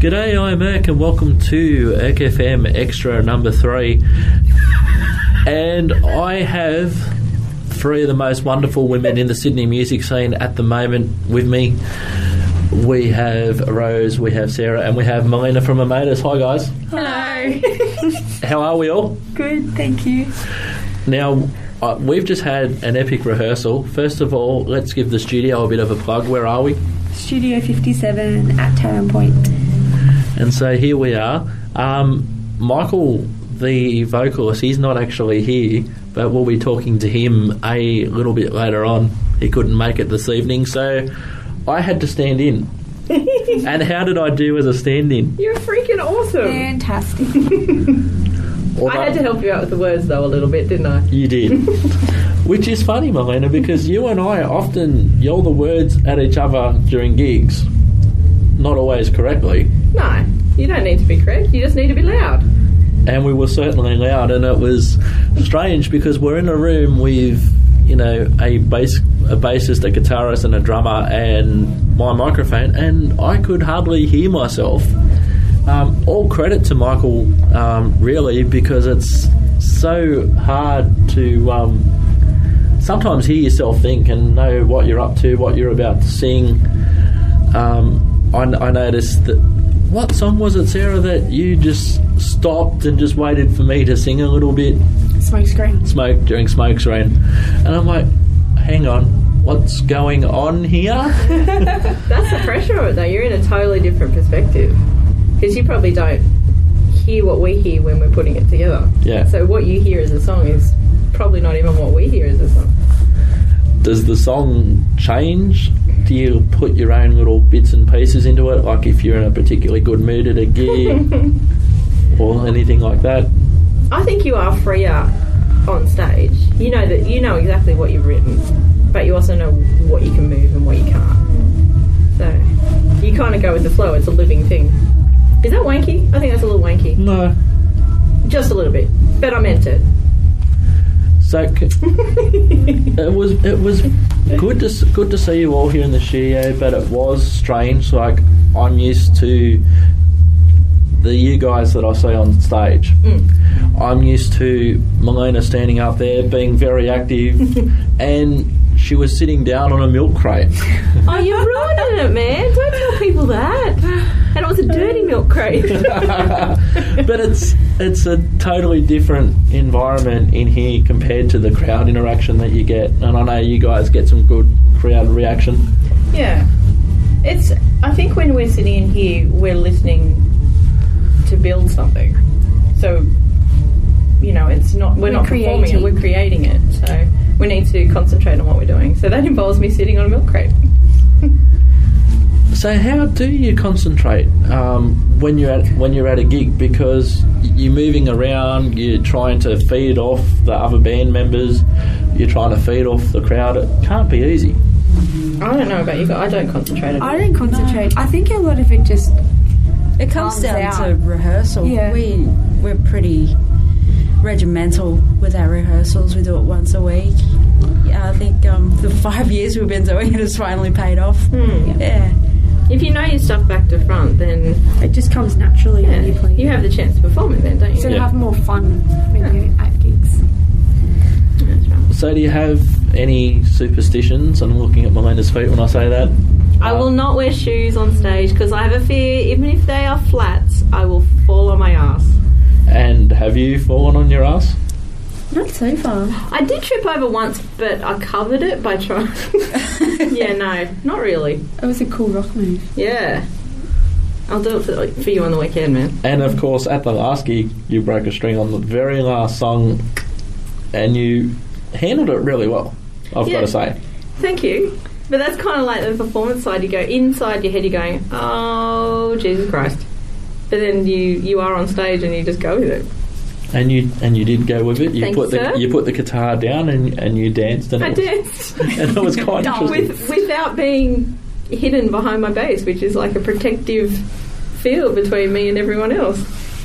G'day, I'm Erk and welcome to Erk FM Extra number 3. And I have 3 of the most wonderful women in the Sydney music scene at the moment with me. We have Rose, we have Sarah, and we have Melina from Amadeus. Hi guys. Hello. How are we all? Good, thank you. Now, we've just had an epic rehearsal. First of all, let's give the studio a bit of a plug. Where are we? Studio 57 at Tyrone Point. And so here we are. Michael, the vocalist, he's not actually here, but we'll be talking to him a little bit later on. He couldn't make it this evening, so I had to stand in. And how did I do as a stand-in? You're freaking awesome. Fantastic. I had to help you out with the words, though, a little bit, didn't I? You did. Which is funny, Melina, because you and I often yell the words at each other during gigs. Not always correctly. No, you don't need to be correct. You just need to be loud. And we were certainly loud, and it was strange because we're in a room with, you know, a bassist, a guitarist, and a drummer, and my microphone, and I could hardly hear myself. All credit to Michael, really, because it's so hard to sometimes hear yourself think and know what you're up to, what you're about to sing. I noticed that. What song was it, Sarah, that you just stopped and just waited for me to sing a little bit? Smokescreen. During Smokescreen. And I'm like, hang on, what's going on here? That's the pressure of it, though. You're in a totally different perspective. Because you probably don't hear what we hear when we're putting it together. Yeah. So what you hear as a song is probably not even what we hear as a song. Does the song change? Do you put your own little bits and pieces into it, like if you're in a particularly good mood at a gig or anything like that? I think you are freer on stage. You know that you know exactly what you've written, but you also know what you can move and what you can't. So you kind of go with the flow. It's a living thing. Is that wanky? I think that's a little wanky. No. Just a little bit, but I meant it. So it was good to see you all here in the studio, but it was strange. Like, I'm used to you guys that I see on stage. I'm used to Melina standing up there being very active, and she was sitting down on a milk crate. Oh, you're ruining it, man! Don't tell people that. And it was a dirty milk crate. But it's a totally different environment in here compared to the crowd interaction that you get. And I know you guys get some good crowd reaction. Yeah. I think when we're sitting in here, we're listening to build something. So, you know, we're not performing it, we're creating it. So we need to concentrate on what we're doing. So that involves me sitting on a milk crate. So how do you concentrate when you're at a gig? Because you're moving around, you're trying to feed off the other band members, you're trying to feed off the crowd. It can't be easy. I don't know about you, but I don't concentrate at all. I don't concentrate. No. I think a lot of it just comes down to rehearsal. Yeah. We're pretty regimental with our rehearsals. We do it once a week. Yeah, I think the 5 years we've been doing it has finally paid off. Yeah. If you know your stuff back to front, then it just comes naturally when you play. You have the chance to perform it then, don't you? So have more fun when you're at gigs. That's right. So do you have any superstitions? I'm looking at Melina's feet when I say that. I will not wear shoes on stage because I have a fear, even if they are flats, I will fall on my ass. And have you fallen on your ass? Not so far. I did trip over once, but I covered it by trying. Yeah, no, not really. It was a cool rock move. Yeah. I'll do it for you on the weekend, man. And of course, at the last gig, you broke a string on the very last song, and you handled it really well, I've got to say. Thank you. But that's kind of like the performance side. You go inside your head, you're going, oh, Jesus Christ. But then you are on stage and you just go with it. And you did go with it. You Thanks, put sir. You put the guitar down and you danced. And I danced. And it was quite interesting. Without being hidden behind my bass, which is like a protective field between me and everyone else.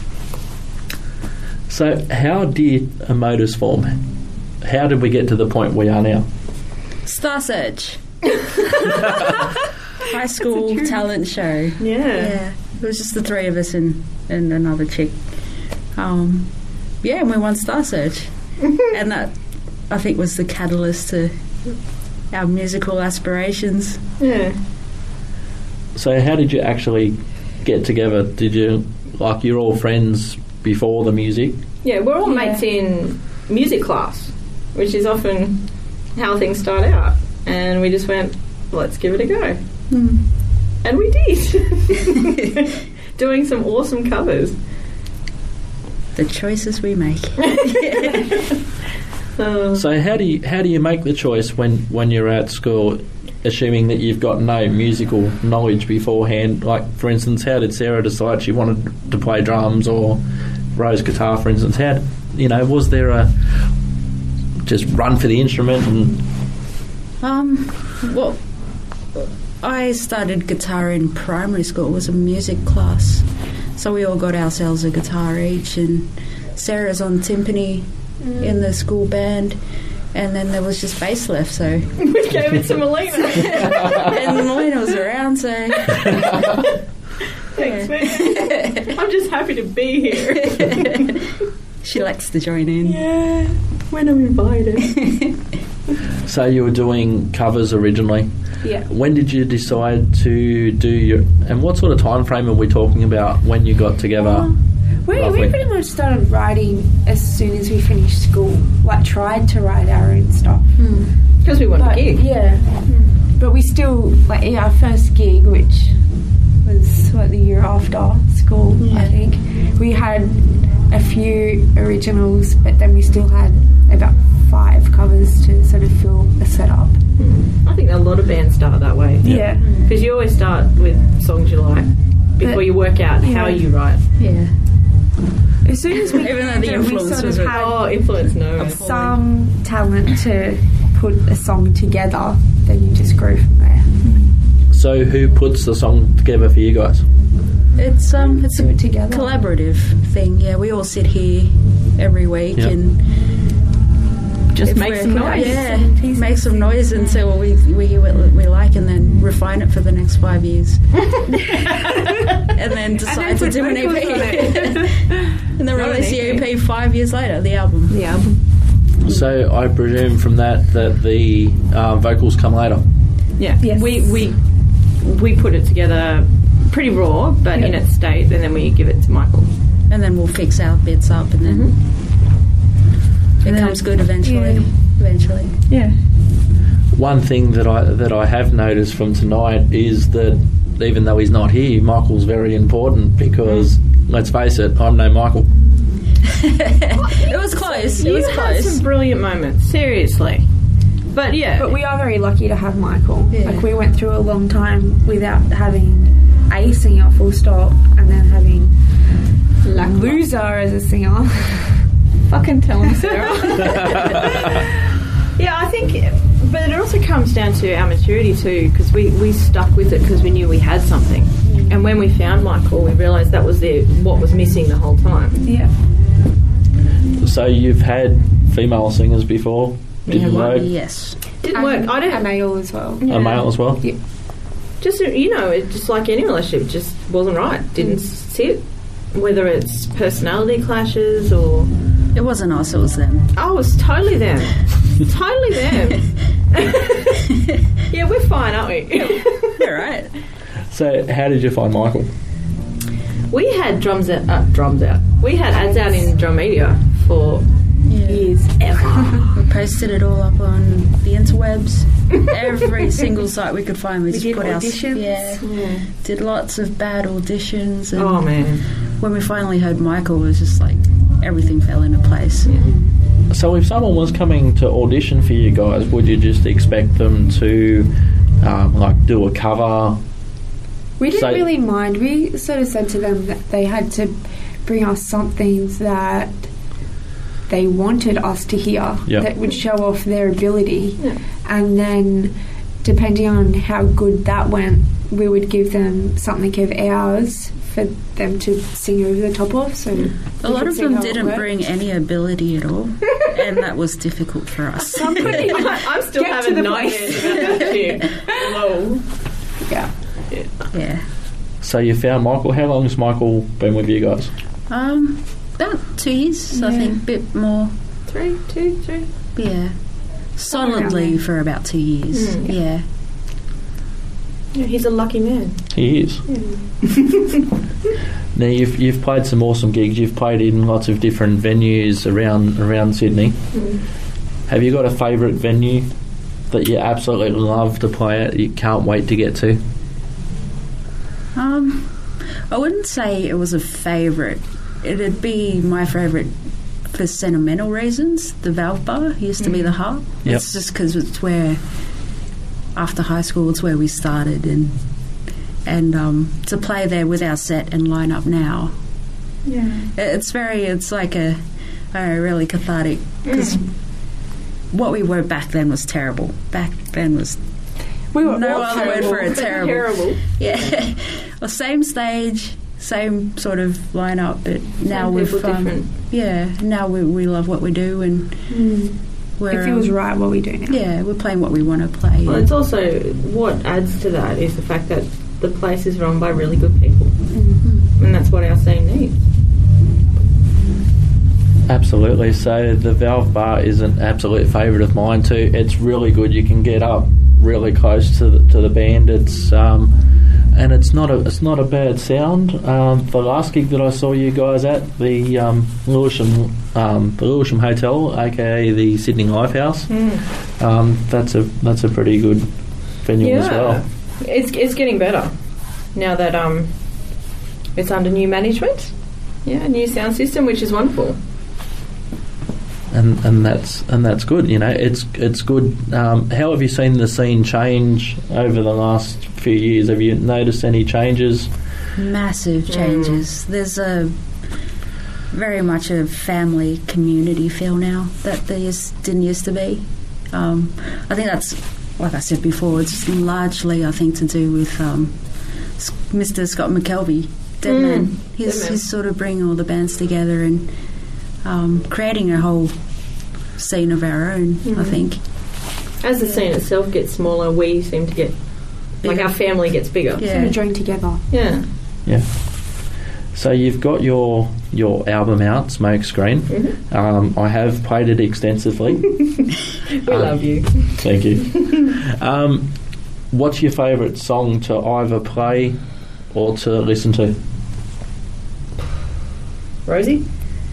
So how did a Modus form? How did we get to the point we are now? Star Search. High school talent show. Yeah. It was just the three of us and another chick. And we won Star Search. And that, I think, was the catalyst to our musical aspirations. Yeah. So how did you actually get together? Did you, like, you're all friends before the music? Yeah, we're all mates in music class, which is often how things start out. And we just went, let's give it a go. And we did. Doing some awesome covers. The choices we make. So how do you make the choice when you're at school, assuming that you've got no musical knowledge beforehand? Like, for instance, how did Sarah decide she wanted to play drums, or Rose guitar, for instance? How, was there a just run for the instrument? And well, I started guitar in primary school. It was a music class, so we all got ourselves a guitar each, and Sarah's on timpani in the school band, and then there was just bass left, so we gave it to Melina. And Melina was around, so thanks, man. I'm just happy to be here. She likes to join in. Yeah, when I'm invited. So you were doing covers originally. Yeah. When did you decide to do your... And what sort of time frame are we talking about when you got together? We pretty much started writing as soon as we finished school. Like, tried to write our own stuff. Because we wanted a gig. Yeah. But we still... Like, our first gig, which was, the year after school, I think. We had a few originals, but then we still had about 5 covers to sort of fill a setup. I think a lot of bands start that way. Yeah. Because you always start with songs you like before you work out how you write. Yeah. As soon as we... Even though the influence was... influence, no. Some talent to put a song together, then you just grow from there. So who puts the song together for you guys? It's a together. collaborative thing. Yeah, we all sit here every week and just make some noise. Yeah, make some noise until we hear what we like, and then refine it for the next 5 years, and then decide to do an EP, and then release the EP 5 years later. The album. So I presume from that the vocals come later. Yeah. Yes. We put it together pretty raw, but in its state, and then we give it to Michael. And then we'll fix our bits up, and then it comes good eventually. Yeah. One thing that I have noticed from tonight is that even though he's not here, Michael's very important, because let's face it, I'm no Michael. It was close. It was close. Had some brilliant moments, seriously. But we are very lucky to have Michael. Yeah. Like, we went through a long time without having a singer, full stop, and then having Loser as a singer. Fucking tell him, Sarah. Yeah, I think, but it also comes down to our maturity too, because we stuck with it because we knew we had something. And when we found Michael, we realised that was what was missing the whole time. Yeah. So you've had female singers before? Didn't work? Yes. Didn't work. I don't. A male as well. Yeah. A male as well? Yeah. Just, it's just like any relationship, it just wasn't right. Didn't sit. Whether it's personality clashes or... It wasn't us, it was them. Oh, it was totally them. Totally them. Yeah, we're fine, aren't we? All right. So how did you find Michael? We had drums out. We had ads out in Drum Media for years ever. We posted it all up on the interwebs. Every single site we could find, we just did put auditions. Did lots of bad auditions. And oh man! When we finally heard Michael, it was just like everything fell into place. Yeah. So if someone was coming to audition for you guys, would you just expect them to do a cover? We didn't really mind. We sort of said to them that they had to bring us something that they wanted us to hear, that would show off their ability. Yeah. And then, depending on how good that went, we would give them something of ours for them to sing over the top of. So a lot of them didn't bring any ability at all, and that was difficult for us. I'm still having nightmares about that too. Whoa. Yeah. Yeah. So you found Michael. How long has Michael been with you guys? About 2 years, I think. A bit more. 3. Yeah. Solidly for about 2 years. Yeah. Yeah, he's a lucky man. He is. Yeah. Now you've played some awesome gigs. You've played in lots of different venues around Sydney. Have you got a favourite venue that you absolutely love to play at? You can't wait to get to. I wouldn't say it was a favourite. It'd be my favourite for sentimental reasons. The Valve Bar used to be the Harp. Yep. It's just because it's where, after high school, it's where we started, and to play there with our set and line up now. Yeah, it's like a really cathartic, because what we were back then was terrible. Back then was we were no other word for it. Terrible. Yeah, well, same stage, same sort of lineup, but now we've different. Yeah, now we love what we do, and it feels right what we do now. Yeah, we're playing what we want to play. Well, it's also what adds to that is the fact that the place is run by really good people, and that's what our scene needs. Absolutely. So the Valve Bar is an absolute favourite of mine too. It's really good. You can get up really close to the band. It's and it's not a bad sound. The last gig that I saw you guys at, the Lewisham Hotel, aka the Sydney Lifehouse, that's a pretty good venue as well. It's getting better now that it's under new management. Yeah, new sound system, which is wonderful. And that's good. You know, it's good. How have you seen the scene change over the last few years? Have you noticed any changes? Massive changes. There's very much a family community feel now that there didn't used to be. I think that's, like I said before, it's largely, I think, to do with Mr. Scott McKelvey, Deadman. He's sort of bringing all the bands together and creating a whole scene of our own, I think. As the scene itself gets smaller, we seem to get bigger. Like our family gets bigger. Yeah. Seem to join together. Yeah. Yeah. So you've got your album out, Smokescreen. I have played it extensively. We love you. Thank you. What's your favourite song to either play or to listen to? Rosie?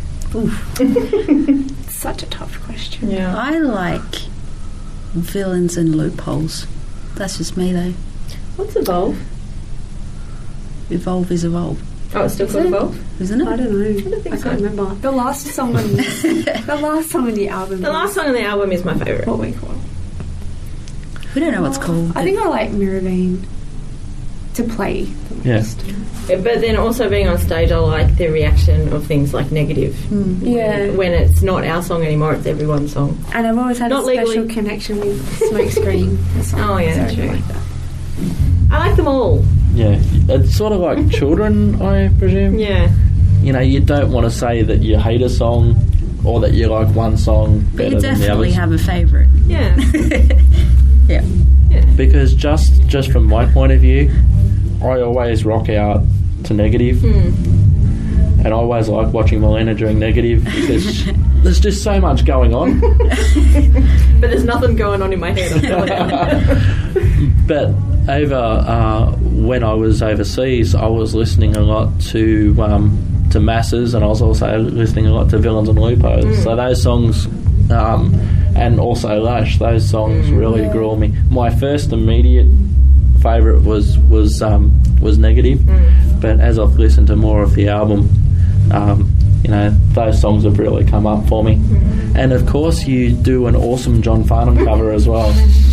Such a tough question. Yeah. I like Villains and Loopholes. That's just me, though. What's Evolve? Evolve is Evolve. Oh, it's still called Evolve? Isn't it? I don't know. I can't remember. The last song on the album. The last song on the album is my favourite. What we call? We don't know what's called. I think I like Mirabine to play the most. Yeah, but then also being on stage, I like the reaction of things like Negative. Yeah. When it's not our song anymore, it's everyone's song. And I've always had not a special legally. Connection with Smokescreen. Oh, yeah, that's true. Like that. I like them all. Yeah. It's sort of like children, I presume. Yeah. You know, you don't want to say that you hate a song or that you like one song better than the others. But you definitely have a favourite. Yeah. Yeah. Because just from my point of view, I always rock out to Negative, and I always like watching Milena during Negative because there's just so much going on. But there's nothing going on in my head, I'm telling you. But when I was overseas, I was listening a lot to Masses, and I was also listening a lot to Villains and Loopholes. So those songs, and also Lush, those songs really grew on me. My first immediate favourite was Negative, but as I've listened to more of the album, you know, those songs have really come up for me. And of course you do an awesome John Farnham cover as well.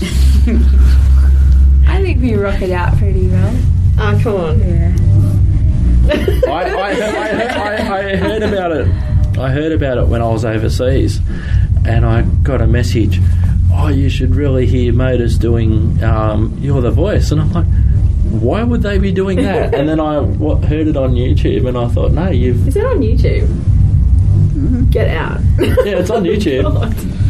I think we rock it out pretty well. Oh, come on. Yeah. I heard about it. I heard about it when I was overseas, and I got a message. Oh, you should really hear Modus doing You're the Voice. And I'm like, why would they be doing that? And then I heard it on YouTube, and I thought, no, you've... Is it on YouTube? Get out. Yeah, it's on YouTube.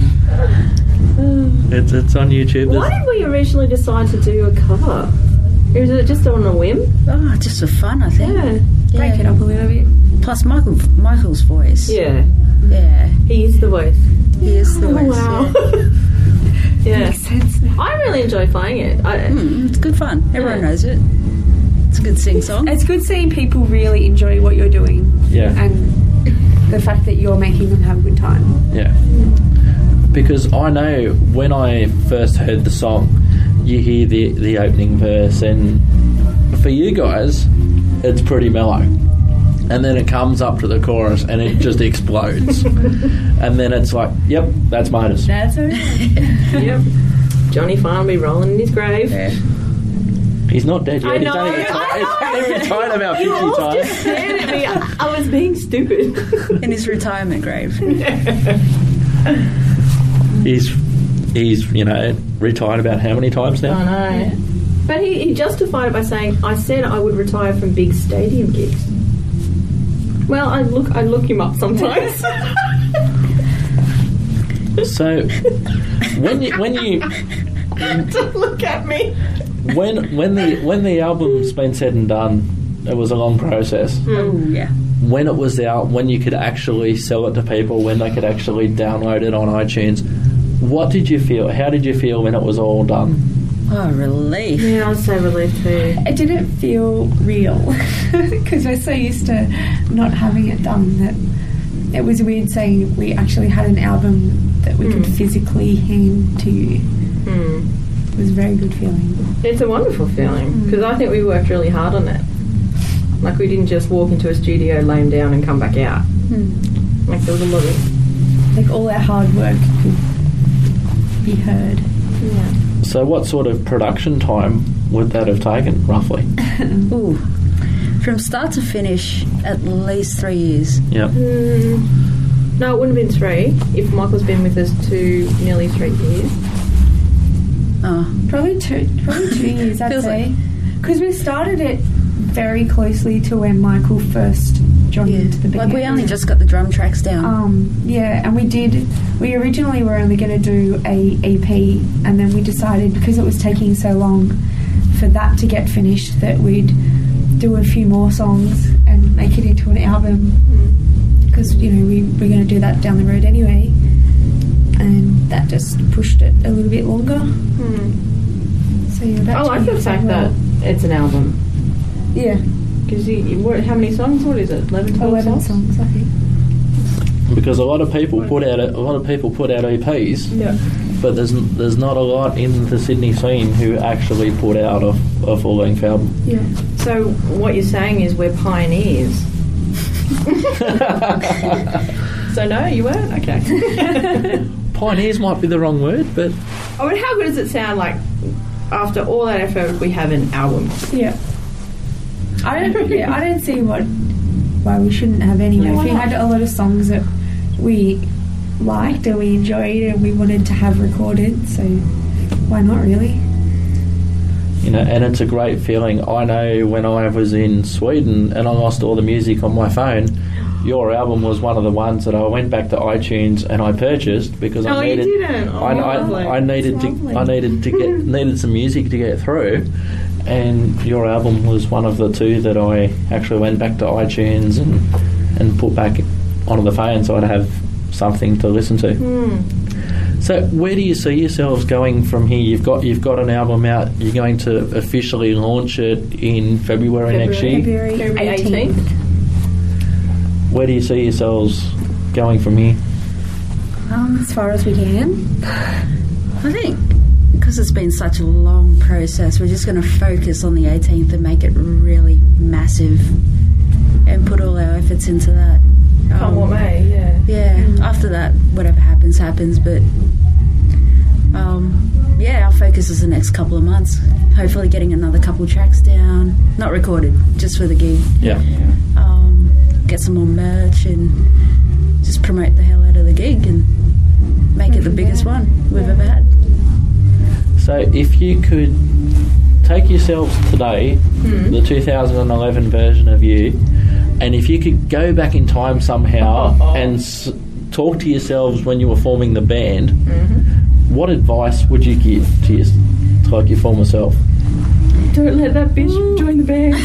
It's on YouTube. Why did we originally decide to do a cover? Or is it just on a whim? Oh, just for fun, I think. Yeah. Break it up a little bit. Plus Michael's voice. Yeah. Yeah. He is the voice. He is the voice. Wow. Yeah. Makes sense now. I really enjoy playing it. It's good fun. Everyone knows it. It's a good sing-song. It's good seeing people really enjoy what you're doing. Yeah. And the fact that you're making them have a good time. Yeah. Because I know when I first heard the song, you hear the opening verse, and for you guys, it's pretty mellow. And then it comes up to the chorus and it just explodes. And then it's like, yep, that's Modus. That's okay. Yep. Johnny Farnaby rolling in his grave. Yeah. He's not dead yet. I know. He's only retired about 50 times. Stared at me. I was being stupid. In his retirement grave. He's retired about how many times now? I know. Yeah. But he justified it by saying, I said I would retire from big stadium gigs. Well, I look him up sometimes. So when you Don't look at me. when the album's been said and done, it was a long process. Oh yeah. When it was out, when you could actually sell it to people, when they could actually download it on iTunes, what did you feel? How did you feel when it was all done? Oh, relief. Yeah, I was so relieved too. It didn't feel real because we're so used to not having it done that it was weird saying we actually had an album that we could physically hand to you. It was a very good feeling. It's a wonderful feeling because I think we worked really hard on it. Like we didn't just walk into a studio, lay him down and come back out. Like there was a lot of... Like all our hard work could be heard. Yeah. So what sort of production time would that have taken, roughly? Ooh. From start to finish, at least 3 years. Yep. No, it wouldn't have been 3 if Michael's been with us nearly 3 years. Oh. Probably two years, I'd Feels say. Because we started it very closely to when Michael first joined into the band. Like we only just got the drum tracks down. Yeah, and we originally were only going to do a EP, and then we decided because it was taking so long for that to get finished that we'd do a few more songs and make it into an album because we were going to do that down the road anyway, and that just pushed it a little bit longer. So yeah, I like the fact that it's an album. Yeah. Because how many songs? What is it? 11 songs, I think. Because a lot of people put out EPs. Yeah. But there's not a lot in the Sydney scene who actually put out a full-length album. Yeah. So what you're saying is we're pioneers. So no, you weren't? Okay. Pioneers might be the wrong word, but... I mean, how good does it sound like after all that effort we have an album? Yeah. I don't see why we shouldn't have any. Yeah, we had a lot of songs that we liked and we enjoyed and we wanted to have recorded, so why not, really? And it's a great feeling. I know when I was in Sweden and I lost all the music on my phone, your album was one of the ones that I went back to iTunes and I purchased because I needed. You didn't. I needed some music to get through, and your album was one of the two that I actually went back to iTunes and put back onto the phone so I'd have something to listen to. So where do you see yourselves going from here? You've got an album out. You're going to officially launch it in February next year. February 18th. Where do you see yourselves going from here? As far as we can. I think because it's been such a long process, we're just going to focus on the 18th and make it really massive and put all our efforts into that. Come what may, yeah. Yeah, after that, whatever happens, but our focus is the next couple of months. Hopefully getting another couple tracks down, not recorded, just for the gig. Yeah. Get some more merch and just promote the hell out of the gig and make it the biggest one we've ever had. So if you could take yourselves today, the 2011 version of you, and if you could go back in time somehow and talk to yourselves when you were forming the band, what advice would you give to your former self? Don't let that bitch join the band.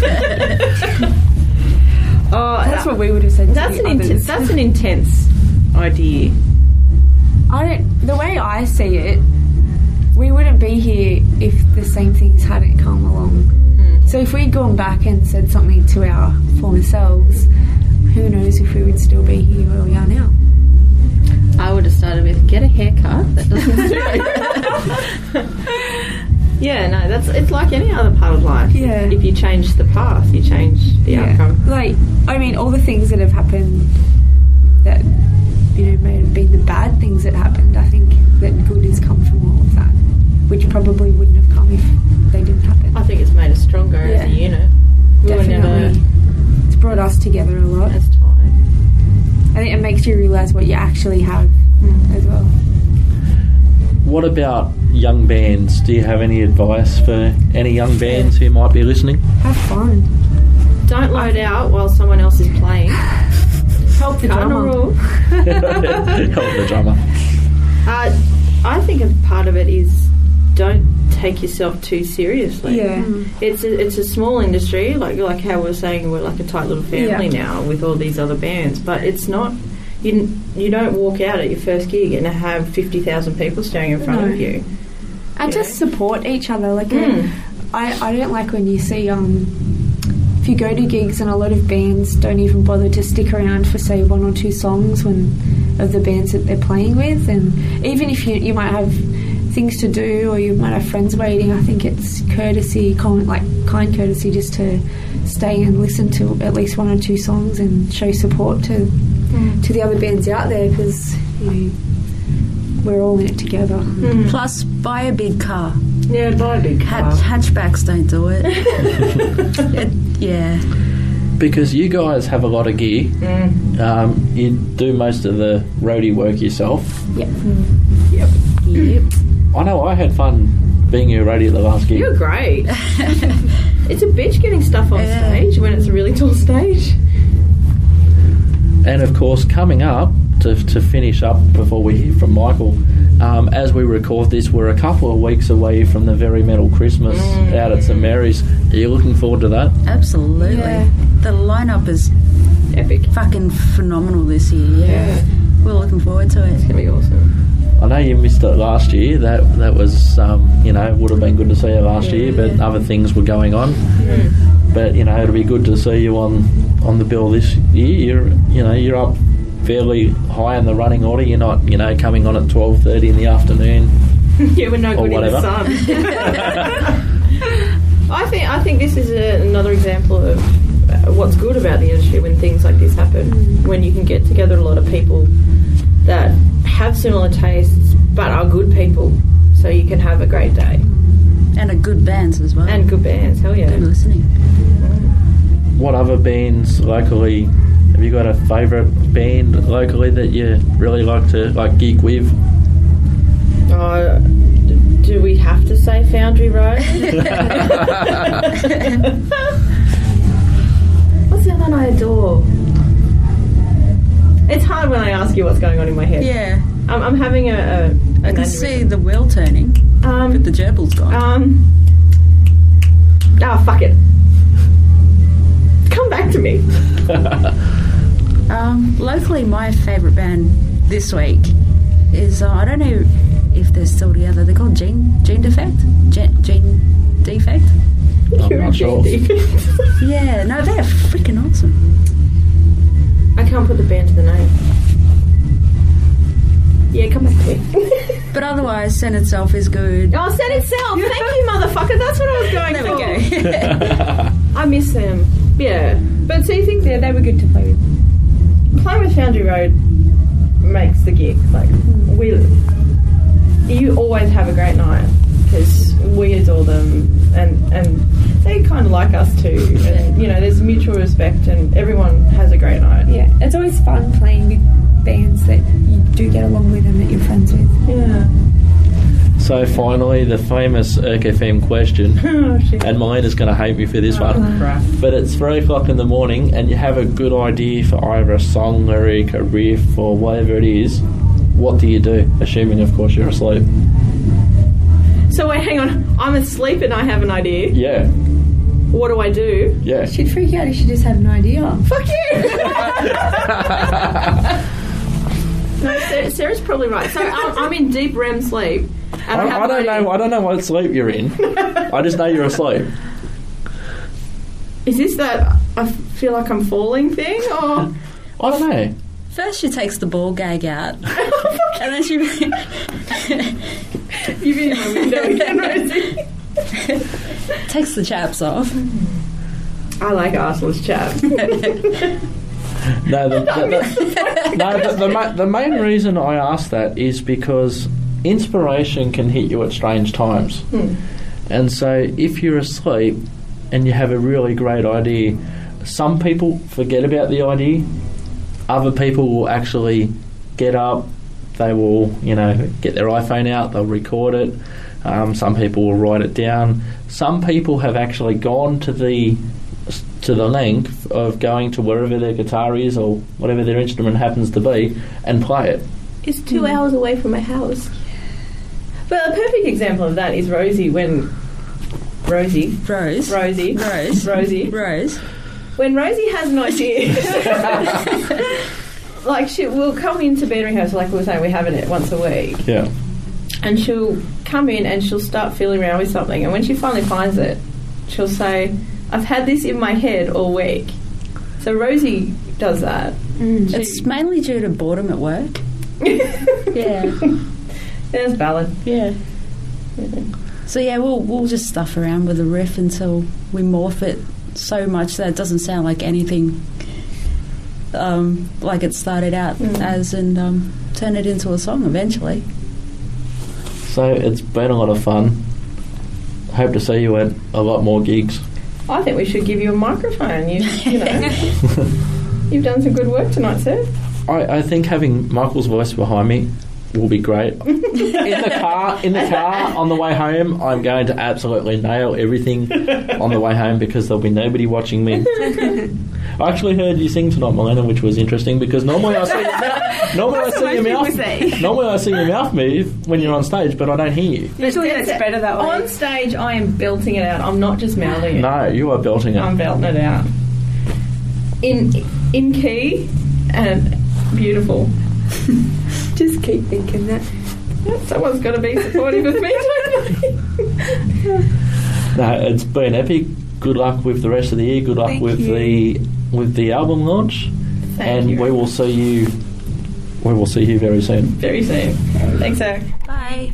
That's what we would have said. That's an intense idea. The way I see it, we wouldn't be here if the same things hadn't come along. So if we'd gone back and said something to our former selves, who knows if we would still be here where we are now. I would have started with, get a haircut. That doesn't suit. Yeah, no, it's like any other part of life. Yeah. If you change the path, you change the outcome. Like, I mean, all the things that have happened that, may have been the bad things that happened, I think that good has come from all of that, which probably wouldn't have come if they didn't happen. I think it's made us stronger as a unit. Definitely. It's brought us together a lot. As time. I think it makes you realise what you actually have as well. What about young bands? Do you have any advice for any young bands who might be listening? Have fun. Don't load out while someone else is playing. Help the drummer. Help the drummer. I think a part of it is don't take yourself too seriously. Yeah. It's a small industry, like how we were saying, we're like a tight little family now with all these other bands, but it's not. You don't walk out at your first gig and have 50,000 people staring in front of you. And just support each other. Like I don't like when you see if you go to gigs and a lot of bands don't even bother to stick around for say 1 or 2 songs of the bands that they're playing with, and even if you might have things to do or you might have friends waiting, I think it's kind courtesy just to stay and listen to at least 1 or 2 songs and show support to the other bands out there, because we're all in it together. Plus, buy a big car. Yeah, buy a big car. Hatchbacks don't do it. Because you guys have a lot of gear. You do most of the roadie work yourself. Yep. I know I had fun being your roadie at the last gig. You're great. It's a bitch getting stuff on stage when it's a really tall stage. And of course, coming up to finish up before we hear from Michael, as we record this, we're a couple of weeks away from the Very Metal Christmas out at St Mary's. Are you looking forward to that? Absolutely. Yeah. The lineup is epic, fucking phenomenal this year. Yeah. We're looking forward to it. It's gonna be awesome. I know you missed it last year. That was would have been good to see you last year, but other things were going on. But it'll be good to see you on the bill this year. You're up fairly high in the running order. You're not coming on at 12:30 in the afternoon. Yeah, we're no good in the sun. I think this is another example of what's good about the industry when things like this happen. When you can get together a lot of people that have similar tastes but are good people, so you can have a great day. And a good bands as well. And good bands, hell yeah. Good listening. What other bands locally? Have you got a favourite band locally that you really like to gig with? Do we have to say Foundry Road? What's the other one I adore? It's hard when I ask you what's going on in my head. Yeah. I'm having I can see the wheel turning, but the gerbil's gone. Fuck it. Come back to me. Locally, my favourite band this week is, I don't know if they're still together, they're called Gene Defect? Gene Defect? I'm not sure. Yeah, no, they're freaking awesome. I can't put the band to the name. Yeah, come back to me. But otherwise, Sen Itself is good. Oh, Sen Itself! Thank you, motherfucker. That's what I was going for. There we go. I miss them. Yeah. But so you think they were good to play with? Playing with Foundry Road makes the gig. You always have a great night because we adore them and they kind of like us too. And, there's mutual respect and everyone has a great night. Yeah, it's always fun playing with bands that you do get along with and that you're friends with. Yeah. So finally, the famous ErkFM question, and Melena's going to hate me for this one, crap. But it's 3 o'clock in the morning and you have a good idea for either a song, lyric, a riff or whatever it is. What do you do? Assuming, of course, you're asleep. So wait, hang on. I'm asleep and I have an idea. Yeah. What do I do? Yeah. She'd freak out if she just had an idea. Fuck you! No, Sarah's probably right. So I'm in deep REM sleep. And I don't know what sleep you're in. I just know you're asleep. Is this that I feel like I'm falling thing, or I don't know. First, she takes the ball gag out, and then she. You've been in my window again, Rosie. Takes the chaps off. I like arseless chaps. No, the main reason I ask that is because inspiration can hit you at strange times. And so if you're asleep and you have a really great idea, some people forget about the idea. Other people will actually get up, they will, get their iPhone out, they'll record it. Some people will write it down. Some people have actually gone to the length of going to wherever their guitar is or whatever their instrument happens to be and play it. It's 2 hours away from my house. But a perfect example of that is Rosie when... Rosie. When Rosie has an idea... like, we'll come into band rehearsal, like we were saying, we're having it once a week. Yeah. And she'll come in and she'll start feeling around with something. And when she finally finds it, she'll say... I've had this in my head all week. So Rosie does that. It's mainly due to boredom at work. Yeah. That's valid. Yeah. So yeah, we'll just stuff around with the riff until we morph it so much that it doesn't sound like anything like it started out as, and turn it into a song eventually. So it's been a lot of fun. Hope to see you at a lot more gigs. I think we should give you a microphone. You know, you've done some good work tonight, sir. I think having Michael's voice behind me will be great. In the car on the way home, I'm going to absolutely nail everything on the way home because there'll be nobody watching me. I actually heard you sing tonight, Milena, which was interesting because normally I see your mouth move when you're on stage, but I don't hear you. Usually it's better that way. On stage, I am belting it out. I'm not just mouthing it. No, you are belting it. I'm belting it out. In key and beautiful. Just keep thinking that. Someone's got to be supportive of me, don't they? No, it's been epic. Good luck with the rest of the year. Good luck with the album launch. Thank you. We will see you very soon. Very soon. Thanks, Eric. Bye.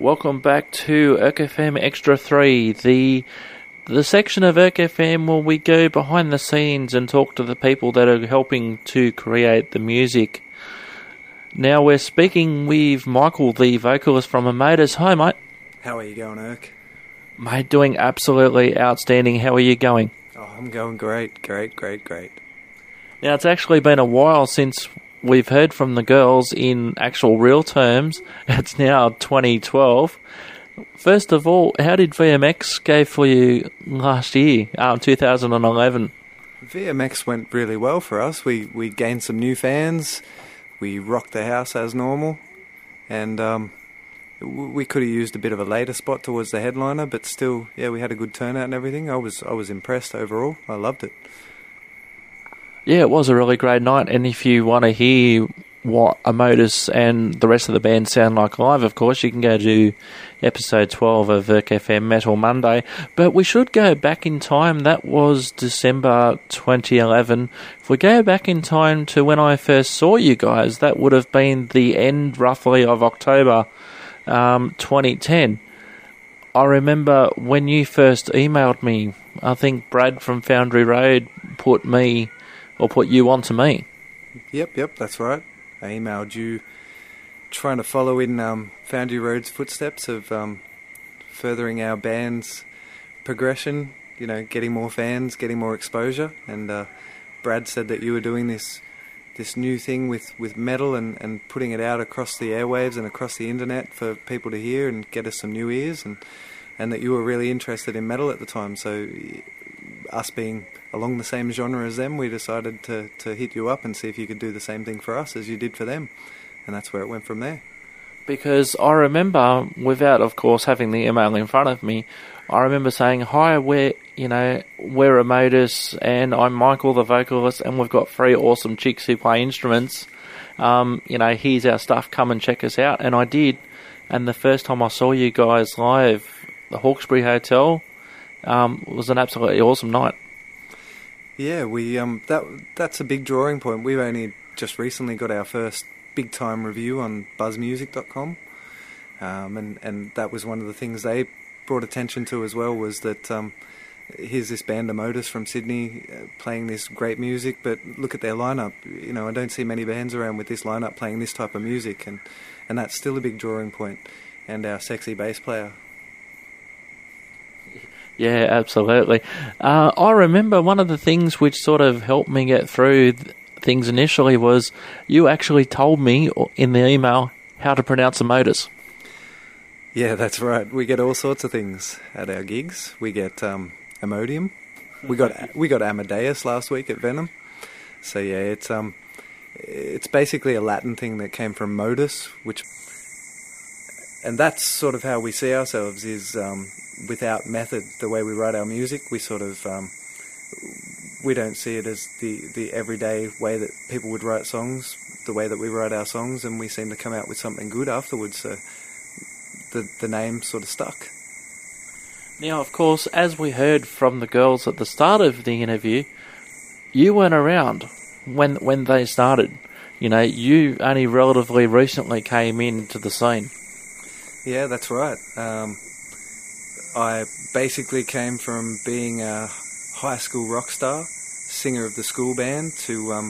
welcome back to ERC FM Extra 3, the section of ERC FM where we go behind the scenes and talk to the people that are helping to create the music. Now we're speaking with Michael, the vocalist from Amodus. Hi, mate. How are you going, ERC? Mate, doing absolutely outstanding. How are you going? Oh, I'm going great. Now, it's actually been a while since we've heard from the girls in actual real terms. It's now 2012. First of all, how did VMX go for you last year, 2011? VMX went really well for us. We gained some new fans. We rocked the house as normal. And we could have used a bit of a later spot towards the headliner, but still, yeah, we had a good turnout and everything. I was impressed overall. I loved it. Yeah, it was a really great night, and if you want to hear what Amodus and the rest of the band sound like live, of course, you can go to episode 12 of ERC FM Metal Monday. But we should go back in time. That was December 2011. If we go back in time to when I first saw you guys, that would have been the end, roughly, of October 2010. I remember when you first emailed me, I think Brad from Foundry Road put you on to me. Yep, that's right. I emailed you trying to follow in Foundry Road's footsteps of furthering our band's progression, getting more fans, getting more exposure. And Brad said that you were doing this new thing with metal and putting it out across the airwaves and across the internet for people to hear and get us some new ears, and that you were really interested in metal at the time. So us being along the same genre as them, we decided to hit you up and see if you could do the same thing for us as you did for them. And that's where it went from there. Because I remember, without, of course, having the email in front of me, I remember saying, hi, we're Amodus, and I'm Michael, the vocalist, and we've got 3 awesome chicks who play instruments. Here's our stuff, come and check us out. And I did. And the first time I saw you guys live, the Hawkesbury Hotel, was an absolutely awesome night. Yeah, that's a big drawing point. We've only just recently got our first big-time review on buzzmusic.com, and that was one of the things they brought attention to as well, was that here's this band Amodus from Sydney playing this great music, but look at their lineup. I don't see many bands around with this lineup playing this type of music, and that's still a big drawing point. And our sexy bass player. Yeah, absolutely. I remember one of the things which sort of helped me get through things initially was you actually told me in the email how to pronounce Amodus. Yeah, that's right. We get all sorts of things at our gigs. We get Amodium. We got Amadeus last week at Venom. So yeah, it's basically a Latin thing that came from modus, and that's sort of how we see ourselves, is without method. The way we write our music, we sort of we don't see it as the everyday way that people would write songs, the way that we write our songs, and we seem to come out with something good afterwards. So the name sort of stuck. Now, of course, as we heard from the girls at the start of the interview, you weren't around when they started. You only relatively recently came into the scene. Yeah, that's right. I basically came from being a high school rock star, singer of the school band, to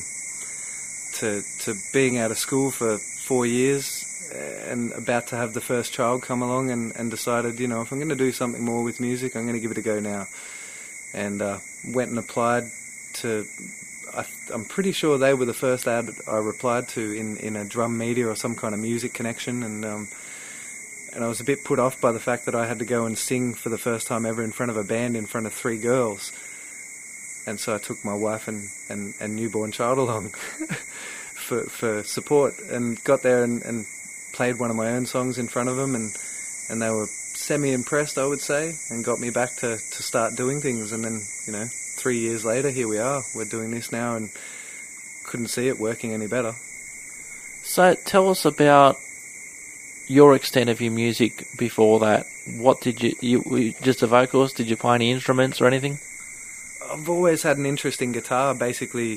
being out of school for 4 years and about to have the first child come along, and decided, if I'm going to do something more with music, I'm going to give it a go now. And went and applied to, I'm pretty sure they were the first ad I replied to in a drum media or some kind of music connection, and I was a bit put off by the fact that I had to go and sing for the first time ever in front of a band in front of 3 girls. And so I took my wife and newborn child along for support, and got there and played one of my own songs in front of them, and they were semi-impressed, I would say, and got me back to start doing things. And then, 3 years later, here we are. We're doing this now, and couldn't see it working any better. So tell us about your extent of your music before that. What did you were just a vocalist? Did you play any instruments or anything? I've always had an interest in guitar, basically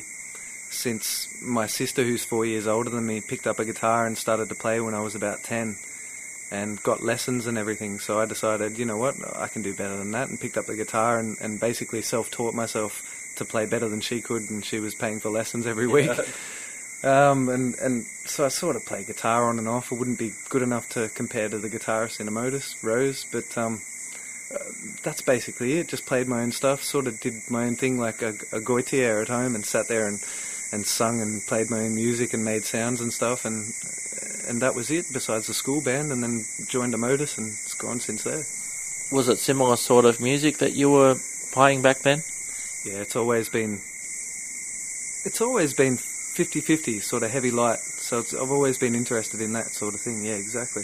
since my sister, who's 4 years older than me, picked up a guitar and started to play when I was about 10. and got lessons and everything. So I decided, you know what, I can do better than that, and picked up the guitar and basically self-taught myself to play better than she could, and she was paying for lessons every week. And so I sort of play guitar on and off. I wouldn't be good enough to compare to the guitarist in Emotus, Rose, but that's basically it. Just played my own stuff, sort of did my own thing like a Goitier at home, and sat there and sung and played my own music and made sounds and stuff, and that was it, besides the school band, and then joined Emotus, and it's gone since there. Was it similar sort of music that you were playing back then? Yeah, it's always been 50-50, sort of heavy light, so I've always been interested in that sort of thing. Yeah, exactly.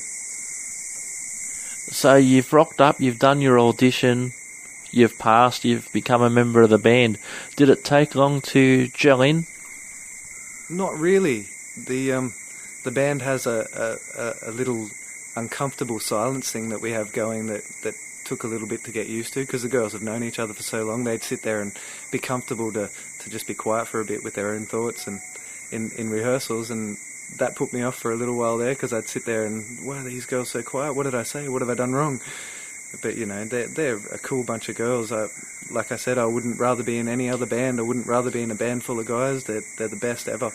So you've rocked up, you've done your audition, you've passed, you've become a member of the band. Did it take long to gel in? Not really. The band has a little uncomfortable silence thing that we have going that took a little bit to get used to, because the girls have known each other for so long. They'd sit there and be comfortable to just be quiet for a bit with their own thoughts and in rehearsals, and that put me off for a little while there, because I'd sit there and, why are these girls so quiet? What did I say? What have I done wrong? But, you know, they're a cool bunch of girls. Like I said, I wouldn't rather be in any other band. I wouldn't rather be in a band full of guys. They're the best ever.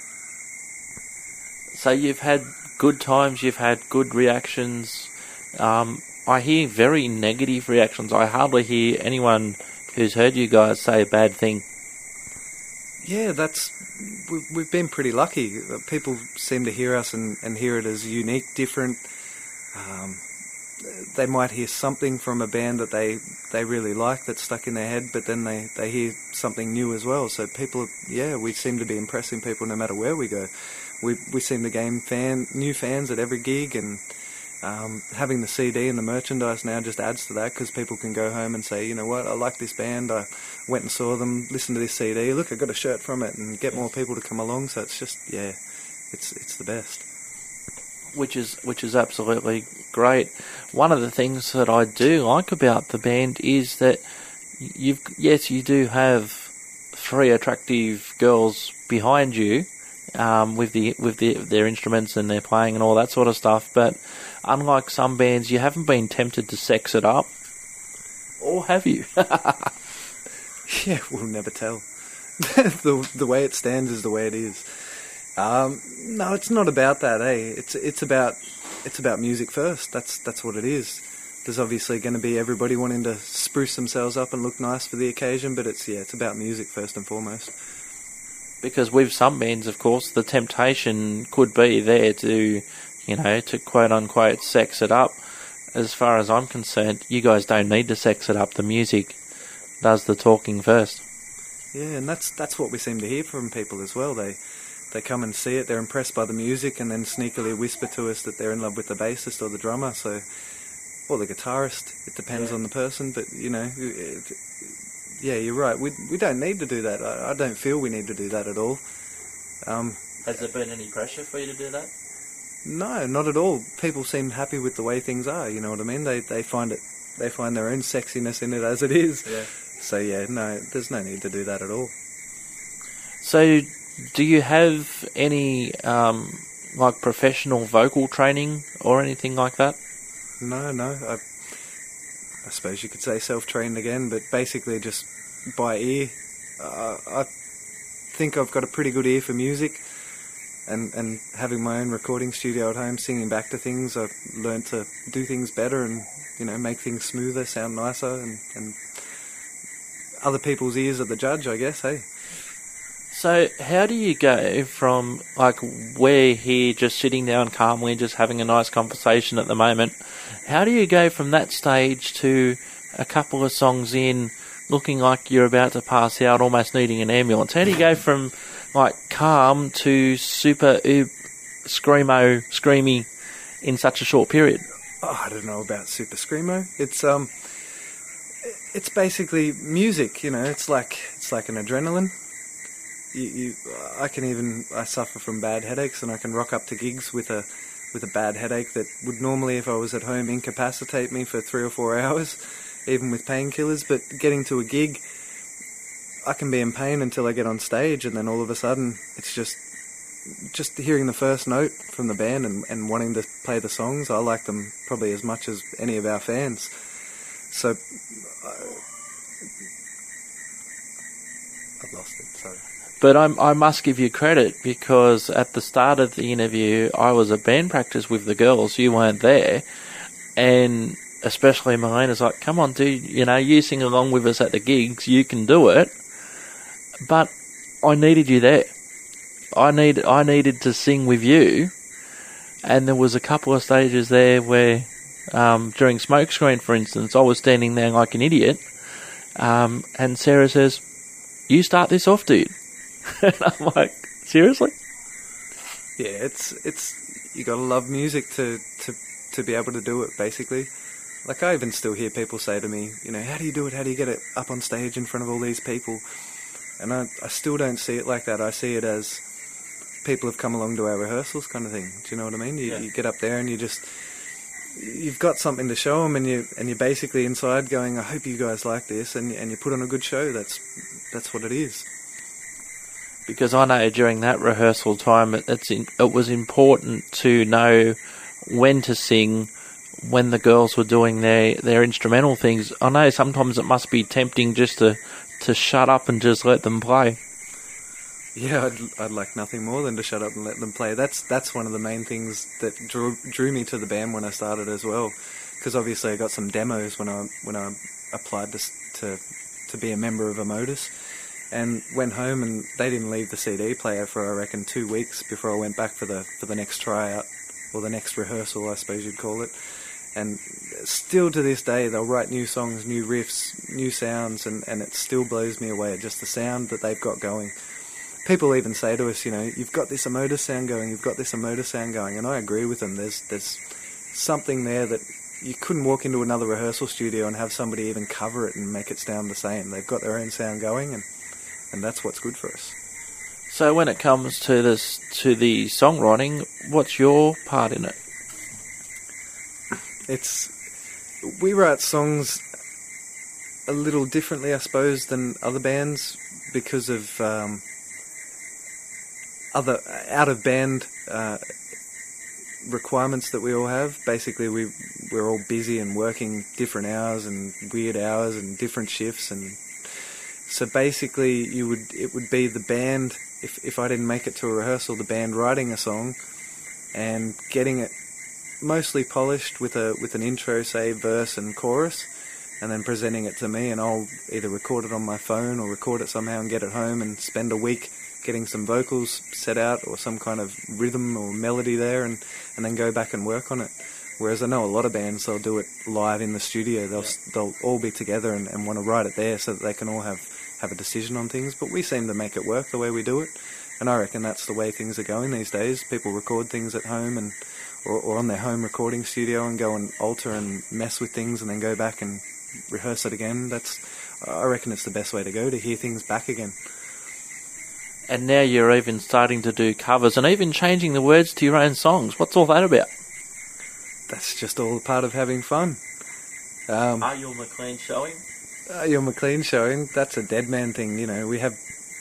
So you've had good times, you've had good reactions. I hear very negative reactions. I hardly hear anyone who's heard you guys say a bad thing. Yeah, we've been pretty lucky. People seem to hear us and hear it as unique, different. They might hear something from a band that they really like that's stuck in their head, but then they hear something new as well. So people, yeah, we seem to be impressing people no matter where we go. We seem to gain new fans at every gig, and having the CD and the merchandise now just adds to that, because people can go home and say, you know what, I like this band, I went and saw them, listened to this CD, look, I got a shirt from it, and get more people to come along. So it's just, yeah, it's the best. Which is absolutely great. One of the things that I do like about the band is that you do have 3 attractive girls behind you, with their instruments and their playing and all that sort of stuff. But unlike some bands, you haven't been tempted to sex it up, or have you? Yeah, we'll never tell. The way it stands is the way it is. No, it's not about that, eh? It's about music first. That's what it is. There's obviously going to be everybody wanting to spruce themselves up and look nice for the occasion, but it's about music first and foremost. Because with some bands, of course, the temptation could be there to quote unquote sex it up. As far as I'm concerned, you guys don't need to sex it up. The music does the talking first. Yeah, and that's what we seem to hear from people as well. They come and see it, they're impressed by the music, and then sneakily whisper to us that they're in love with the bassist or the drummer, or the guitarist. It depends on the person, but, you know, yeah, you're right. We don't need to do that. I don't feel we need to do that at all. Has there been any pressure for you to do that? No, not at all. People seem happy with the way things are, you know what I mean? They find their own sexiness in it as it is. Yeah. So, yeah, no, there's no need to do that at all. So, do you have any, professional vocal training or anything like that? No. I suppose you could say self-trained again, but basically just by ear. I think I've got a pretty good ear for music, and having my own recording studio at home, singing back to things, I've learned to do things better and, you know, make things smoother, sound nicer, and other people's ears are the judge, I guess, hey? So how do you go from, we're here just sitting down calmly, just having a nice conversation at the moment, how do you go from that stage to a couple of songs in, looking like you're about to pass out, almost needing an ambulance? How do you go from, calm to super screamy in such a short period? Oh, I don't know about super screamo. It's basically music, you know, it's like an adrenaline. I suffer from bad headaches, and I can rock up to gigs with a bad headache that would normally, if I was at home, incapacitate me for 3 or 4 hours, even with painkillers. But getting to a gig, I can be in pain until I get on stage, and then all of a sudden it's just just hearing the first note from the band and wanting to play the songs, I like them probably as much as any of our fans. So I've lost it, sorry. But I must give you credit, because at the start of the interview, I was at band practice with the girls. You weren't there. And especially Melena's like, come on, dude, you sing along with us at the gigs. You can do it. But I needed you there. I needed to sing with you. And there was a couple of stages there where, during Smokescreen, for instance, I was standing there like an idiot. And Sarah says, you start this off, dude. And I'm like, seriously? Yeah, it's you got to love music to be able to do it, basically. Like, I even still hear people say to me, how do you do it? How do you get it up on stage in front of all these people? And I still don't see it like that. I see it as people have come along to our rehearsals kind of thing. Do you know what I mean? You get up there and you've got something to show them, and you're basically inside going, I hope you guys like this, and you put on a good show. That's what it is. Because I know during that rehearsal time, it was important to know when to sing, when the girls were doing their instrumental things. I know sometimes it must be tempting just to shut up and just let them play. Yeah, I'd like nothing more than to shut up and let them play. That's one of the main things that drew me to the band when I started as well. Because obviously I got some demos when I applied to be a member of Emotus. And went home, and they didn't leave the CD player for, I reckon, 2 weeks before I went back for the next tryout, or the next rehearsal, I suppose you'd call it. And still to this day, they'll write new songs, new riffs, new sounds, and it still blows me away, just the sound that they've got going. People even say to us, you've got this Emotus sound going, you've got this Emotus sound going, and I agree with them. There's something there that you couldn't walk into another rehearsal studio and have somebody even cover it and make it sound the same. They've got their own sound going, and that's what's good for us. So when it comes to the songwriting, what's your part in it? We write songs a little differently, I suppose, than other bands because of other out of band requirements that we all have. Basically, we're all busy and working different hours and weird hours and different shifts, and so basically, it would be the band, if I didn't make it to a rehearsal, the band writing a song and getting it mostly polished with an intro, say, verse and chorus, and then presenting it to me, and I'll either record it on my phone or record it somehow and get it home and spend a week getting some vocals set out or some kind of rhythm or melody there, and then go back and work on it. Whereas I know a lot of bands, they'll do it live in the studio. They'll all be together and want to write it there so that they can all have a decision on things. But we seem to make it work the way we do it. And I reckon that's the way things are going these days. People record things at home or on their home recording studio and go and alter and mess with things and then go back and rehearse it again. I reckon it's the best way to go, to hear things back again. And now you're even starting to do covers and even changing the words to your own songs. What's all that about? That's just all part of having fun. Are You McLean showing? Are You McLean showing? That's a Deadman thing, We had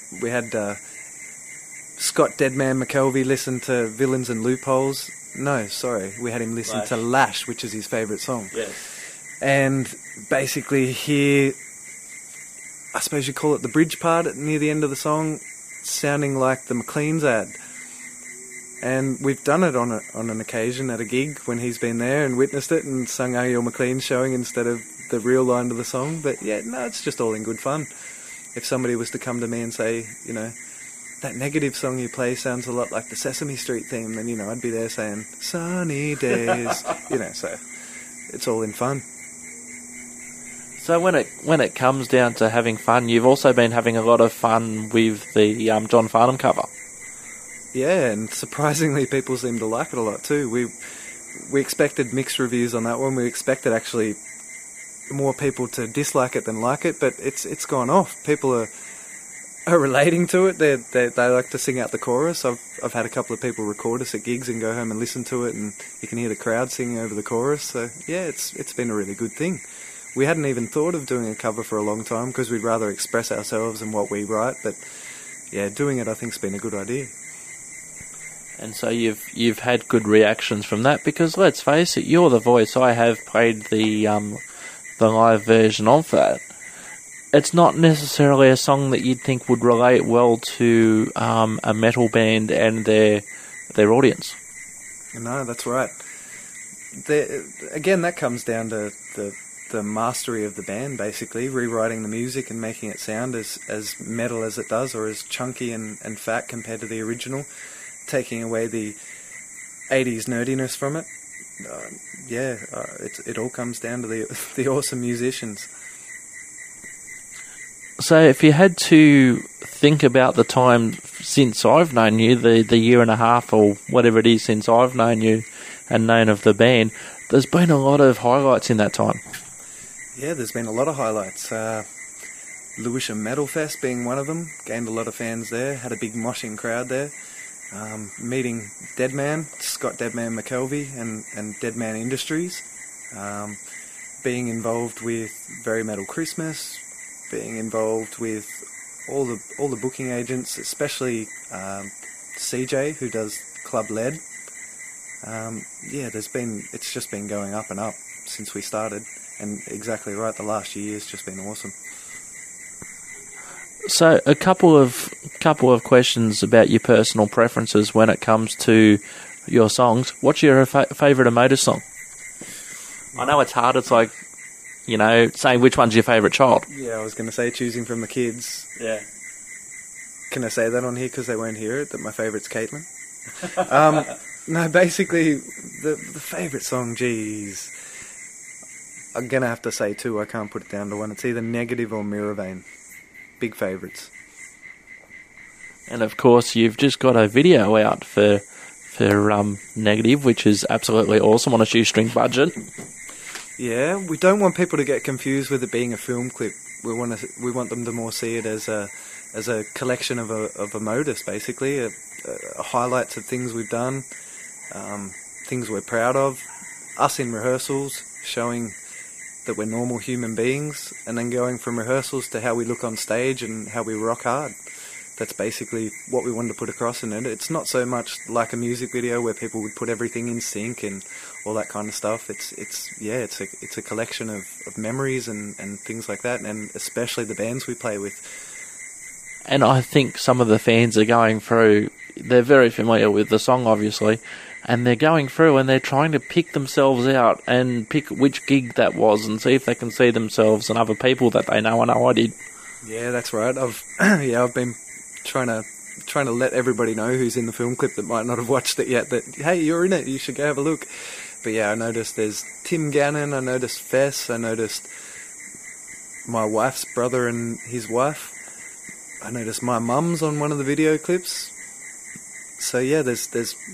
Scott Deadman McKelvey listen to Villains and Loopholes. No, sorry, we had him listen to Lash, which is his favourite song. Yes. And basically hear, I suppose you call it the bridge part near the end of the song, sounding like the McLean's ad. And we've done it on an occasion at a gig when he's been there and witnessed it and sung Are You McLean showing instead of the real line of the song. But yeah, no, it's just all in good fun. If somebody was to come to me and say, that negative song you play sounds a lot like the Sesame Street theme, then, I'd be there saying, sunny days, so it's all in fun. So when it comes down to having fun, you've also been having a lot of fun with the John Farnham cover. Yeah, and surprisingly people seem to like it a lot too. We expected mixed reviews on that one. We expected actually more people to dislike it than like it, but it's gone off. People are relating to it. They like to sing out the chorus. I've had a couple of people record us at gigs and go home and listen to it, and you can hear the crowd singing over the chorus. So yeah, it's been a really good thing. We hadn't even thought of doing a cover for a long time because we'd rather express ourselves and what we write, but yeah, doing it I think's been a good idea. And so you've had good reactions from that, because let's face it, You're the Voice, I have played the live version of that. It's not necessarily a song that you'd think would relate well to a metal band and their audience. No, that's right. Again, that comes down to the mastery of the band, basically, rewriting the music and making it sound as metal as it does, or as chunky and fat compared to the original, taking away the 80s nerdiness from it. It all comes down to the awesome musicians. So if you had to think about the time since I've known you, the year and a half or whatever it is since I've known you and known of the band, there's been a lot of highlights in that time. Yeah, there's been a lot of highlights. Lewisham Metal Fest being one of them, gained a lot of fans there, had a big moshing crowd there. Meeting Deadman, Scott Deadman McKelvey and Deadman Industries. Being involved with Very Metal Christmas, being involved with all the booking agents, especially CJ, who does Club Lead. It's just been going up and up since we started, and exactly right, the last year has just been awesome. So a couple of questions about your personal preferences when it comes to your songs. What's your favourite Emotus song? I know it's hard. It's like, saying which one's your favourite child. Yeah, I was going to say choosing from the kids. Yeah. Can I say that on here because they won't hear it, that my favourite's Caitlin? No, basically, the favourite song, geez, I'm going to have to say two. I can't put it down to one. It's either Negative or Mirror Vein. Big favourites. And of course, you've just got a video out for Negative, which is absolutely awesome on a shoestring budget. Yeah, we don't want people to get confused with it being a film clip. We want them to more see it as a collection of a modus, basically, a highlights of things we've done, things we're proud of, us in rehearsals, showing that we're normal human beings, and then going from rehearsals to how we look on stage and how we rock hard. That's basically what we wanted to put across in it. It's not so much like a music video where people would put everything in sync and all that kind of stuff. It's a collection of memories and things like that, and especially the bands we play with. And I think some of the fans are going through, they're very familiar with the song, obviously, and they're going through and they're trying to pick themselves out and pick which gig that was and see if they can see themselves and other people that they know. I know I did. Yeah, that's right. I've been trying to let everybody know who's in the film clip that might not have watched it yet that, hey, you're in it, you should go have a look. But yeah, I noticed there's Tim Gannon, I noticed Fess, I noticed my wife's brother and his wife. I noticed my mum's on one of the video clips. So yeah, there's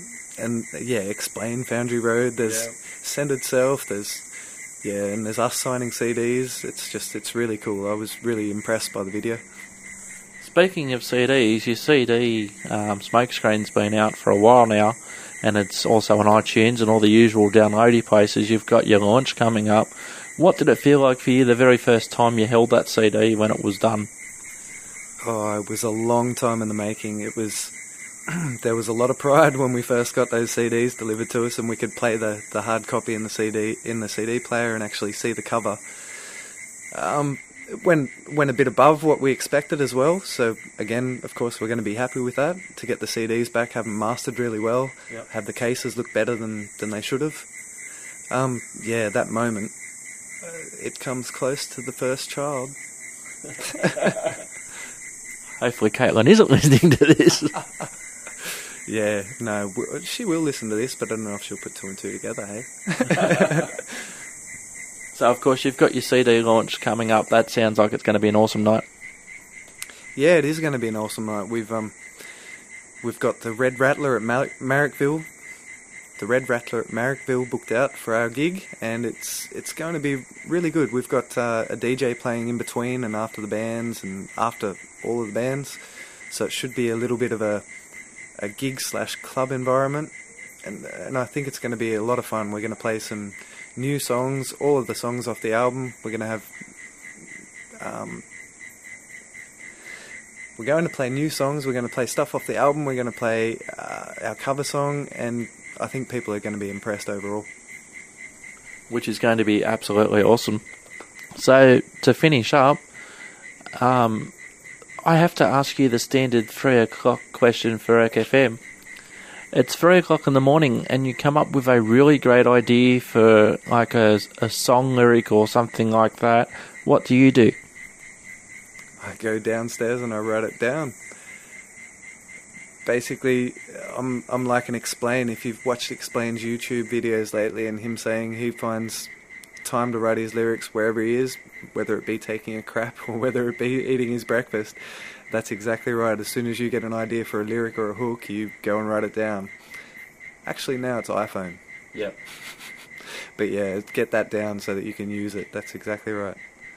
Explain, Foundry Road, there's Centered Self, and there's us signing CDs. It's really cool. I was really impressed by the video. Speaking of CDs, your CD Smokescreen's been out for a while now, and it's also on iTunes and all the usual downloady places. You've got your launch coming up. What did it feel like for you the very first time you held that CD when it was done? Oh, it was a long time in the making. It was there was a lot of pride when we first got those CDs delivered to us, and we could play the hard copy in the CD player and actually see the cover. Went a bit above what we expected as well. So again, of course, we're going to be happy with that. To get the CDs back, have them mastered really well, have the cases look better than they should have. That moment, it comes close to the first child. Hopefully Caitlin isn't listening to this. Yeah, no, she will listen to this, but I don't know if she'll put two and two together, hey? So, of course, you've got your CD launch coming up. That sounds like it's going to be an awesome night. Yeah, it is going to be an awesome night. We've got the Red Rattler at Marrickville. The Red Rattler at Marrickville booked out for our gig, and it's going to be really good. We've got a DJ playing in between and after the bands and after all of the bands, so it should be a little bit of a gig/club environment, and I think it's going to be a lot of fun. We're going to play some new songs, all of the songs off the album. We're going to have we're going to play new songs, we're going to play stuff off the album, we're going to play our cover song, and I think people are going to be impressed overall. Which is going to be absolutely awesome. So, to finish up, I have to ask you the standard 3 o'clock question for Erk FM. It's 3 o'clock in the morning and you come up with a really great idea for like a song lyric or something like that. What do you do? I go downstairs and I write it down. Basically, I'm like an Explain. If you've watched Explain's YouTube videos lately and him saying he finds time to write his lyrics wherever he is, whether it be taking a crap or whether it be eating his breakfast, that's exactly right. As soon as you get an idea for a lyric or a hook, you go and write it down. Actually, now it's iPhone. Yep. But yeah, get that down so that you can use it. That's exactly right.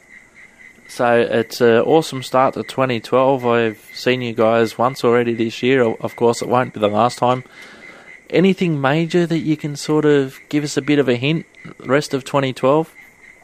So it's an awesome start to 2012. I've seen you guys once already this year. Of course, it won't be the last time. Anything major that you can sort of give us a bit of a hint the rest of 2012?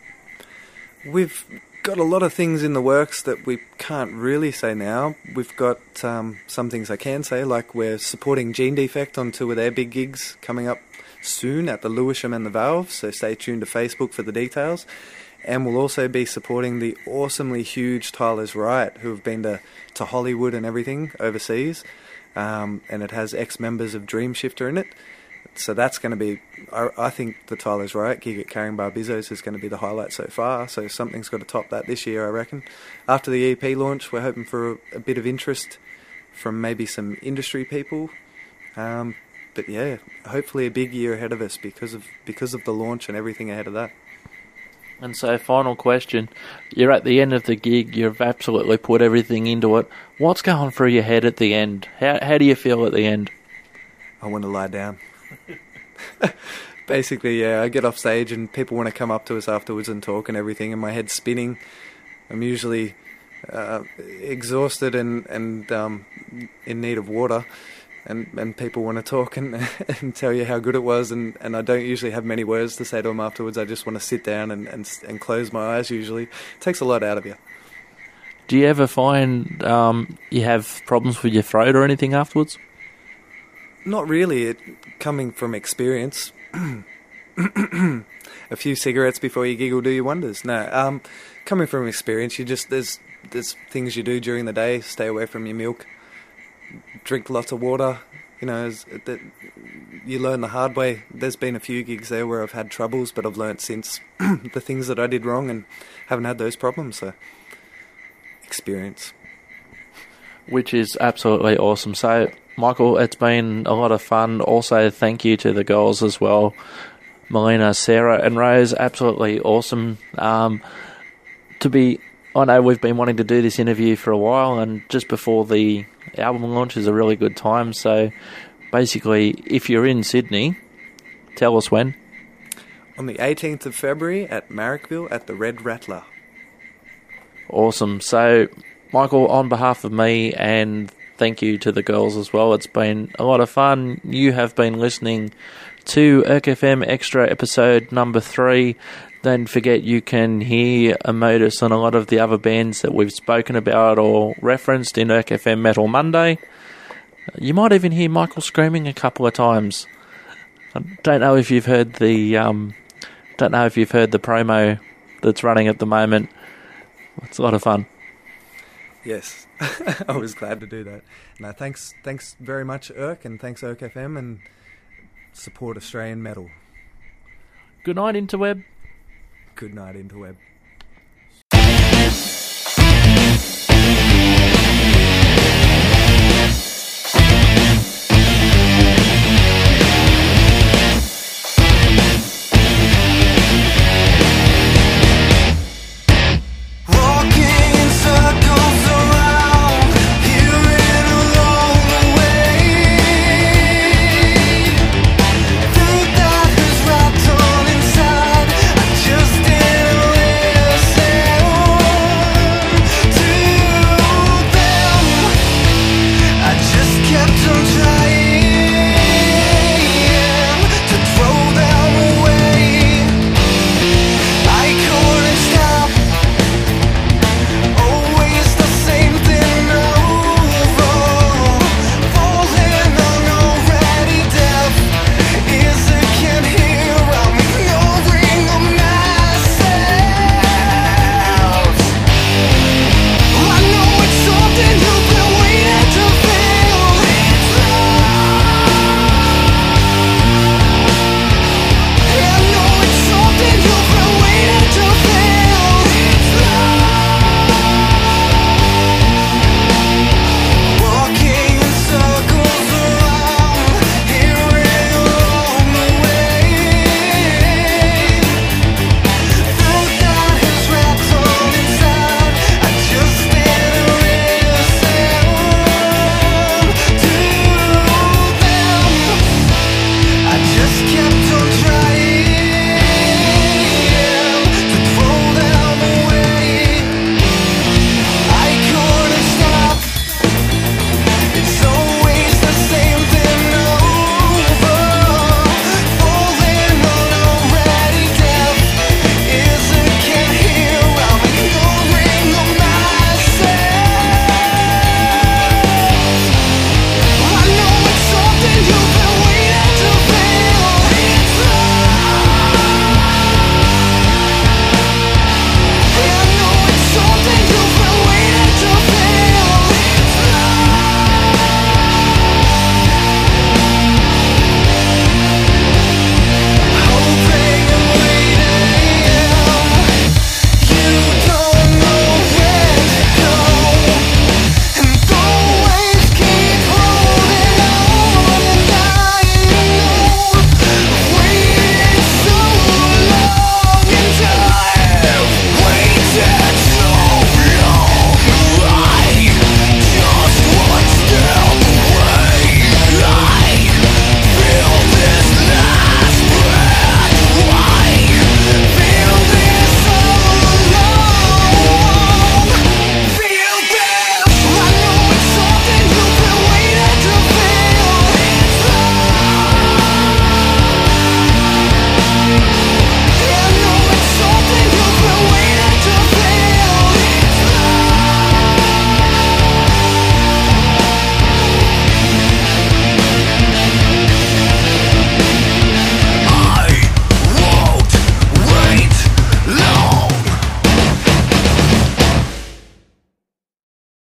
We've got a lot of things in the works that we can't really say now. We've got some things I can say, like we're supporting Gene Defect on 2 of their big gigs coming up soon at the Lewisham and the Valve, so stay tuned to Facebook for the details. And we'll also be supporting the awesomely huge Tyler's Riot, who have been to Hollywood and everything overseas. And it has ex-members of Dreamshifter in it. So that's going to be, I think the Tyler's Riot gig at Caringbah Bizzos is going to be the highlight so far. So something's got to top that this year, I reckon. After the EP launch, we're hoping for a bit of interest from maybe some industry people. But yeah, hopefully a big year ahead of us because of the launch and everything ahead of that. And so, final question. You're at the end of the gig. You've absolutely put everything into it. What's going through your head at the end? How do you feel at the end? I want to lie down. Basically, yeah, I get off stage and people want to come up to us afterwards and talk and everything, and my head's spinning. I'm usually exhausted and in need of water. And people want to talk and tell you how good it was, and I don't usually have many words to say to them afterwards. I just want to sit down and close my eyes usually. It takes a lot out of you. Do you ever find you have problems with your throat or anything afterwards? Not really. Coming from experience, a few cigarettes before you gig will do you wonders. No, coming from experience, there's things you do during the day. Stay away from your milk. Drink lots of water, you know, you learn the hard way. There's been a few gigs there where I've had troubles, but I've learnt since the things that I did wrong and haven't had those problems, so experience. Which is absolutely awesome. So, Michael, it's been a lot of fun. Also, thank you to the girls as well. Melina, Sarah and Rose, absolutely awesome. I know we've been wanting to do this interview for a while, and just before the album launch is a really good time. So basically, if you're in Sydney, tell us when. On the 18th of February at Marrickville at the Red Rattler. Awesome. So, Michael, on behalf of me, and thank you to the girls as well, it's been a lot of fun. You have been listening to Erk FM Extra episode number 3. Don't forget you can hear Modus and a lot of the other bands that we've spoken about or referenced in Erk FM Metal Monday. You might even hear Michael screaming a couple of times. I don't know if you've heard the promo that's running at the moment. It's a lot of fun. Yes, I was glad to do that. No, thanks very much, Erk, and thanks Erk FM, and support Australian metal. Good night, Interweb. Good night, Interweb.